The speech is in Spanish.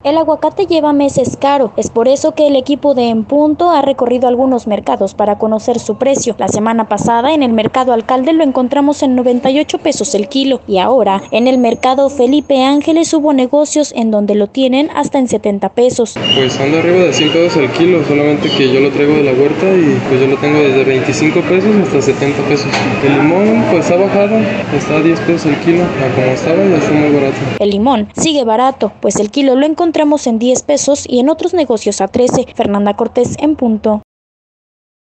El aguacate lleva meses caro, es por eso que el equipo de En Punto ha recorrido algunos mercados para conocer su precio. La semana pasada en el mercado Alcalde lo encontramos en 98 pesos el kilo y ahora en el mercado Felipe Ángeles hubo negocios en donde lo tienen hasta en 70 pesos. Pues anda arriba de 100 pesos el kilo, solamente que yo lo traigo de la huerta y pues yo lo tengo desde 25 pesos hasta 70 pesos. El limón pues ha bajado, está a 10 pesos el kilo, a como estaba ya está muy barato. El limón sigue barato, pues el kilo lo encontramos en 10 pesos y en otros negocios a 13. Fernanda Cortés, En Punto.